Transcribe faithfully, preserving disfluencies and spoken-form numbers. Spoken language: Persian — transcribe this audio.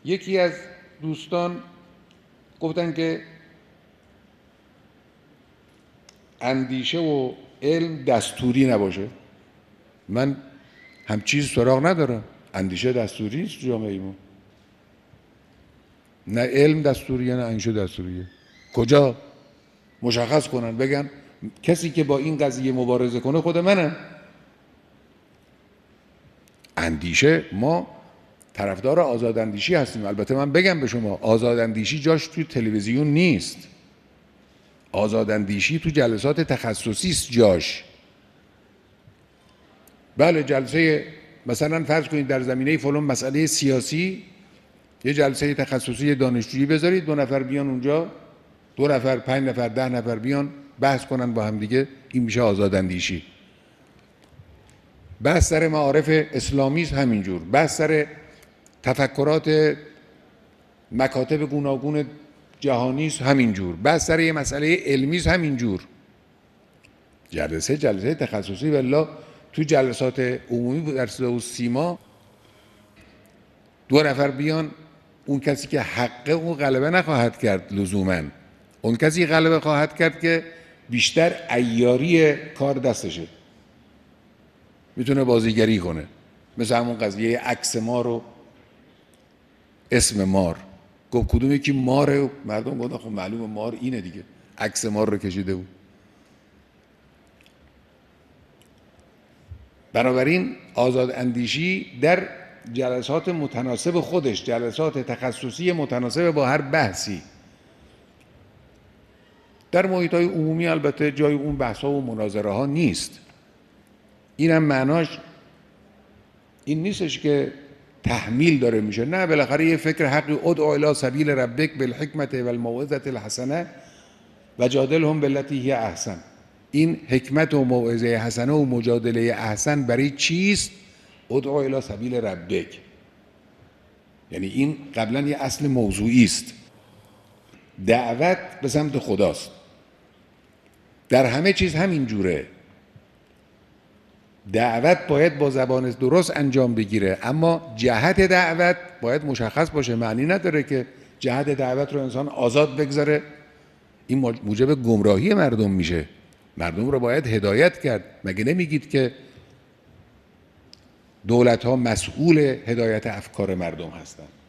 یکی از دوستان گفتن که اندیشه و علم دستوری نباشه. من هم چیز سراغ ندارم. اندیشه دستوری نیست جامعه ایمون، نه علم دستوریه نه اندیشه دستوریه. کجا مشخص کنن بگن کسی که با این قضیه مبارزه کنه خود منم. اندیشه، ما طرفدار آزاداندیشی هستیم. البته من بگم به شما آزاداندیشی جاش تو تلویزیون نیست، آزاداندیشی تو جلسات تخصصی است جاش. بله جلسه مثلا فرض کنید در زمینه فلان مسئله سیاسی یه جلسه تخصصی دانشجویی بذارید، دو نفر بیان اونجا، دو نفر، پنج نفر، ده نفر بیان بحث کنن با هم دیگه، این میشه آزاداندیشی. بحث سر معارف اسلامی است همینجور، بحث سر تفکرات مکاتب گوناگون جهانی است همینجور، بحث سر یه مسئله علمی است همینجور. جلسه جلسه تخصصی والله تو جلسات عمومی در صدا و سیما دو نفر بیان، اون کسی که حقه اون غلبه نخواهد کرد لزوماً، اون کسی غلبه خواهد کرد که بیشتر عیاری کار دستشه، میتونه بازیگری کنه. مثل همون قضیه عکس مار و اسم مار، گفت کدوم یکی ماره، مردم گفتن خب معلومه مار اینه دیگه، عکس مار رو کشیده بود. بنابراین آزاد اندیشی در جلسات متناسب خودش، جلسات تخصصی متناسب با هر بحثی، در محیط‌های عمومی البته جای اون بحث‌ها و مناظره ها نیست. اینم معناش این نیستش که تحمیل داره میشه، نه، بالاخره یه فکر حقی، ادعو الی سبیل ربک بالحکمت و الموعظة الحسنه و جادلهم بالتی هی احسن. این حکمت و موعظه حسنه و مجادله احسن برای چیست؟ ادعو الی سبیل ربک. یعنی این قبلا یه اصل موضوعی است. دعوت به سمت خداست. در همه چیز همین جوره. دعوت باید با زبان درست انجام بگیره، اما جهت دعوت باید مشخص باشه. معنی نداره که جهت دعوت رو انسان آزاد بگذاره، این موجب گمراهی مردم میشه. مردم رو باید هدایت کرد. مگه نمیگید که دولت ها مسئول هدایت افکار مردم هستند؟